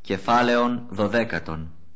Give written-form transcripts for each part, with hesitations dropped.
Κεφάλαιον 12.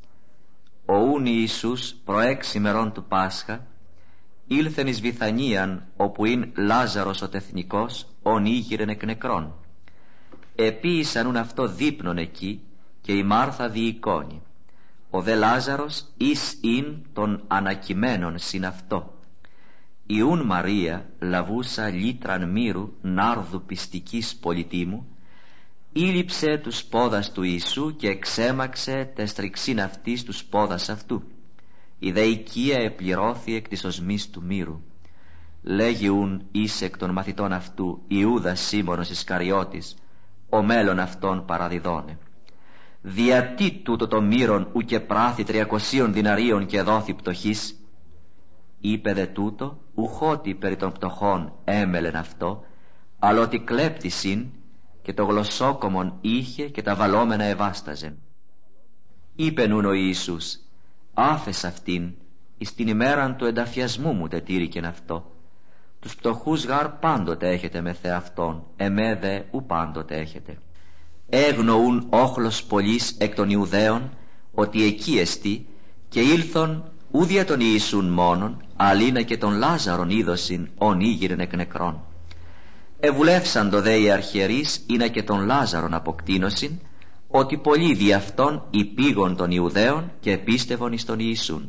Ο ούν Ιησούς προέξι μερών του Πάσχα ήλθεν εις Βηθανίαν, όπου ειν Λάζαρος ο τεθνικός, ον ήγηρεν εκ νεκρών. Επίησαν ούν αυτό δείπνον εκεί, και η Μάρθα διεικόνη. Ο δε Λάζαρος εις ειν των ανακειμένων συν αυτό. Η ούν Μαρία λαβούσα λίτραν μύρου νάρδου πιστικής πολυτίμου, ήλυψε τους πόδας του Ιησού και εξέμαξε τεστριξήν αυτής τους πόδας αυτού. Η δε οικία επληρώθη εκ της οσμής του μύρου. Λέγει ούν εις εκ των μαθητών αυτού Ιούδας Σίμωνος Ισκαριώτης, ο μέλλον αυτόν παραδιδώνε. Διατί τούτο το μύρον ουκε πράθη 300 διναρίων και δόθη πτωχής? Είπε δε τούτο ουχότι περί των πτωχών έμελεν αυτό, αλλά ότι κλέπτησιν και το γλωσσόκομον είχε και τα βαλόμενα εβάσταζεν. Είπε νουν ο Ιησούς, άφες αυτήν, εις την ημέραν του ενταφιασμού μου τετήρηκεν αυτό. Τους πτωχούς γάρ πάντοτε έχετε με θεαυτόν, εμέ δε ου πάντοτε έχετε. Έγνοουν όχλος πολλής εκ των Ιουδαίων ότι εκεί εστί, και ήλθον ούδια τον Ιησούν μόνον, αλίνα και τον Λάζαρον είδωσιν ον ήγηρεν εκ νεκρών. Εβουλεύσαντο δε οι αρχιερείς ήνα και τον Λάζαρον αποκτήνωσιν, ότι πολλοί δι' αυτόν υπήγον των Ιουδαίων και επίστευον εις τον Ιησούν.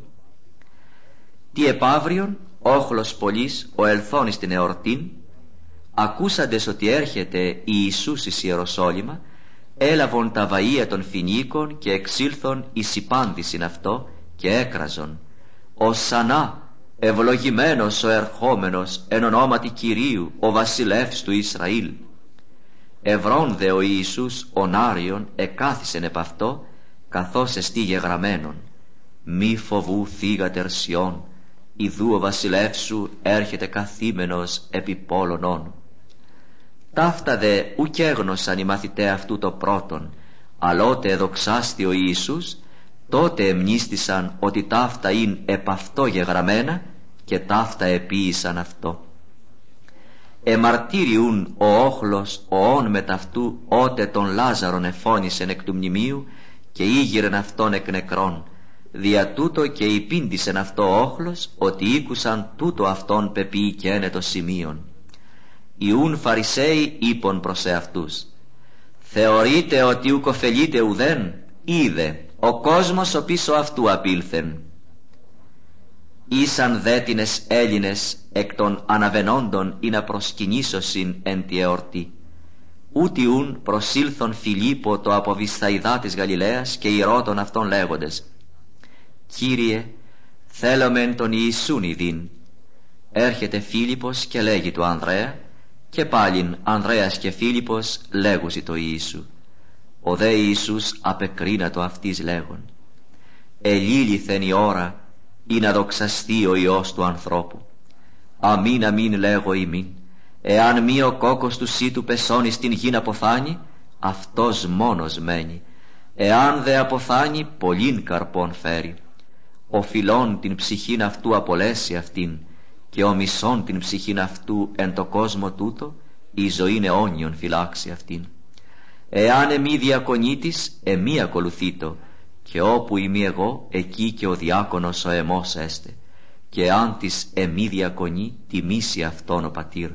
Τι επαύριον όχλος πολλής ο ελθόν εις την εορτήν, ακούσαντες ότι έρχεται Ιησούς εις Ιεροσόλυμα, έλαβον τα βαΐα των φινίκων και εξήλθον εις υπάντησιν αυτό και έκραζον, «Οσανά, ευλογημένος ο ερχόμενος εν ονόματι Κυρίου, ο βασιλεύς του Ισραήλ». Ευρών δε ο Ιησούς ονάριον εκάθισεν επ' αυτό, καθώς εστί γεγραμμένον, «Μη φοβού θύγατερ Σιών, ιδού ο βασιλεύς σου έρχεται καθήμενος επί πόλων όν». Ταύτα δε ουκ έγνωσαν οι μαθηταί αυτού το πρώτον, αλλότε εδοξάστη ο Ιησούς, τότε εμνίστησαν ότι ταύτα ειν επ' αυτό γεγραμμένα και ταύτα επίησαν αυτό. Εμαρτύριουν ο όχλος ο όν μετ' αυτού ότε τον Λάζαρον εφώνησεν εκ του μνημείου και ήγηρεν αυτόν εκ νεκρών, δια τούτο και υπήντησεν αυτό όχλος ότι ήκουσαν τούτο αυτόν πεποιηκένε το σημείον. Ιούν Φαρισαίοι είπον προς εαυτούς, «Θεωρείτε ότι ουκ ωφελείται ουδέν? Είδε, ο κόσμος ο πίσω αυτού απήλθεν». Ήσαν δέτινες Έλληνες εκ των αναβενόντων ή να προσκυνήσωσιν εν τη εορτή. Ούτι ούν προσήλθον Φιλίππο το από Βυσσαϊδά της Γαλιλαίας και ηρώτων αυτών λέγοντες, «Κύριε, θέλομεν τον Ιησούν ειδήν». Έρχεται Φίλιππος και λέγει του Ανδρέα, και πάλιν Ανδρέας και Φίλιππος λέγουσι το Ιησού. Ο δε Ιησούς απεκρίνατο αυτής λέγον, «Ελήλυθεν η ώρα ή να δοξαστεί ο Υιός του ανθρώπου. Αμήν αμήν λέγω ημίν, εάν μη ο κόκκος του σύτου πεσώνει στην γην αποθάνει, αυτός μόνος μένει. Εάν δε αποθάνει, πολλήν καρπών φέρει. Ο φιλών την ψυχήν αυτού απολέσει αυτήν, και ο μισών την ψυχήν αυτού εν το κόσμο τούτο, η ζωήν αιώνιον φυλάξει αυτήν. Εάν εμεί διακονήτης, εμεί ακολουθείτο, και όπου είμαι εγώ, εκεί και ο διάκονος ο εμός έστε, και αν της εμεί διακονεί, τιμήσει αυτόν ο πατήρ.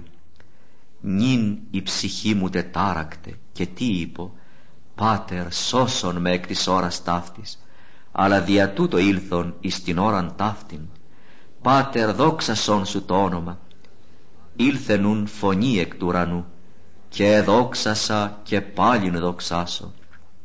Νυν η ψυχή μου τετάρακτε, και τι είπω, Πάτερ σώσον με εκ της ώρας ταύτης, αλλά δια τούτο ήλθον εις την ώραν ταύτην. Πάτερ δόξασον σου το όνομα. Ήλθενουν φωνή εκ του ουρανού, και εδόξασα και πάλιν δοξάσω.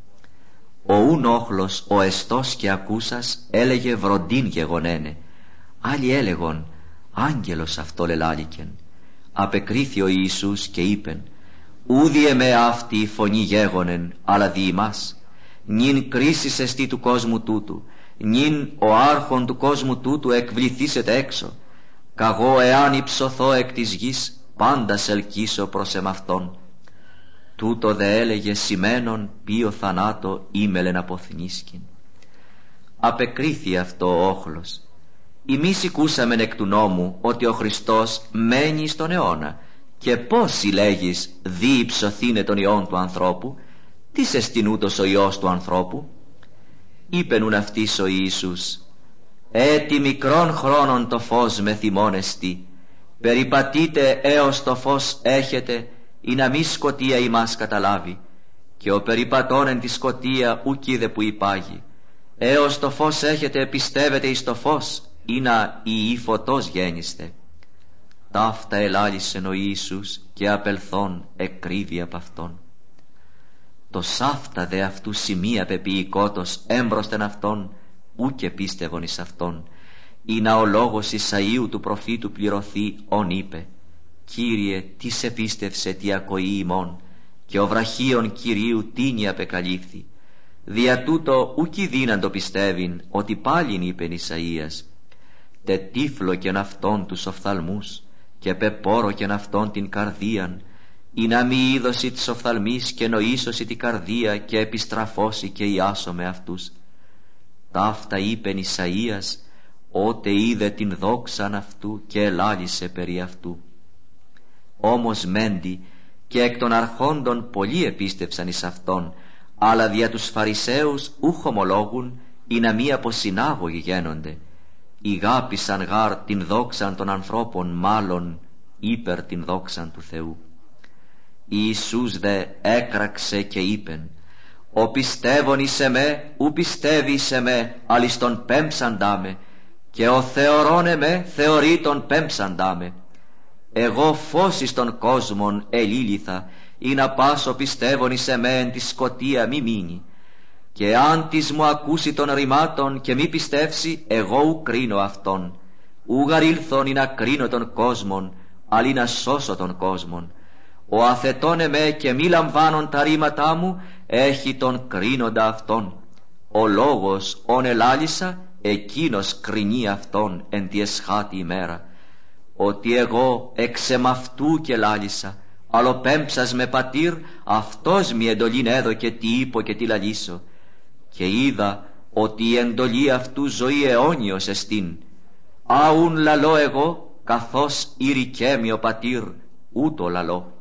Ο ούν όχλος ο εστός και ακούσας έλεγε βροντίν γεγονένε. Άλλοι έλεγον άγγελος αυτό λελάλικεν. Απεκρίθη ο Ιησούς και είπεν, ούδι εμέ αυτή η φωνή γέγονεν, αλλά δι' ημάς. Νυν κρίσις εστί του κόσμου τούτου, νυν ο άρχον του κόσμου τούτου εκβληθήσεται έξω. Καγώ εάν υψωθώ εκ της γης, πάντα σελκύσω προς εμαυτόν. Τούτο δε έλεγε σημαίνον ποιο θανάτο ήμελεν αποθνίσκην. Απεκρίθη αυτό ο όχλος. Εμείς οικούσαμεν εκ του νόμου ότι ο Χριστός μένει στον αιώνα, και πώς συλλέγεις δι υψωθήνε τον Υιόν του ανθρώπου? «Τις εστιν ούτως ο Υιός του ανθρώπου?» Είπεν ουν αυτής ο Ιησούς: «Έτι μικρών χρόνων το φως με θυμώνεστι, περιπατείτε έως το φως έχετε, ή να μη σκοτία ημάς καταλάβει, και ο περιπατών εν τη σκοτία ουκ είδε που υπάγει. Έως το φως έχετε πιστεύετε εις το φως, ή να η φωτός γέννηστε». Ταύτα ελάλησεν ο Ιησούς, και απελθόν εκρύβει απ' αυτόν. Το σάφτα δε αυτού σημεία πεποιηκότος έμπροσθεν αυτόν, ούκε πίστευον εις αυτόν, ή να ο λόγος Ισαΐου του προφήτου πληρωθεί, ον είπε: «Κύριε, τι σε πίστευσε τι ακοή ημών, και ο βραχίων Κυρίου τίνη απεκαλύφθη». Δια τούτο ούκ δύναν το πιστεύειν, ότι πάλιν είπεν Ισαΐας: «Τε τύφλοκεν αυτόν τους οφθαλμούς, και πεπόροκεν αυτόν την καρδίαν, ή να μη είδωση της οφθαλμής και νοήσωση την καρδία, και επιστραφώσει και ιάσω με αυτούς». Ταύτα είπεν Ισαΐας, ότε είδε την δόξαν αυτού και ελάλησε περί αυτού. Όμως μέντι και εκ των αρχόντων πολλοί επίστευσαν εις αυτόν, αλλά δια τους Φαρισαίους ούχ ομολόγουν, ή να μη αποσυνάγωγοι γένονται. Ηγάπησαν γάρ την δόξαν των ανθρώπων μάλλον υπερ την δόξαν του Θεού. Ιησούς δε έκραξε και είπεν: «Ο πιστεύων εις εμέ ου πιστεύει εις εμέ, αλλης τον πέμψαντά με, και ο θεωρών εμέ θεωρεί τον πέμψαντά με. Εγώ φως εις τον κόσμον ελήλυθα, ή να πάσο πιστεύων εις εμέ εν τη σκοτία μη μείνει. Και αν της μου ακούσει των ρημάτων και μη πιστεύσει, εγώ ου κρίνω αυτόν. Ου γαρήλθον ή να κρίνω τον κόσμον, αλλή να σώσω τον κόσμον. Ο αθετών εμέ και μη λαμβάνων τα ρήματά μου, έχει τον κρίνοντα αυτόν. Ο λόγος ον ελάλησα, εκείνος κρινεί αυτόν εν τη εσχάτη ημέρα. Ότι εγώ εξ εμαυτού και λάλησα, αλλοπέμψας με πατήρ, αυτός μη εντολήν έδωκε τι είπω και τι λαλήσω. Και είδα ότι η εντολή αυτού ζωή αιώνιος εστίν. Αούν λαλώ εγώ, καθώς ηρικέμει ο πατήρ, ούτω λαλώ».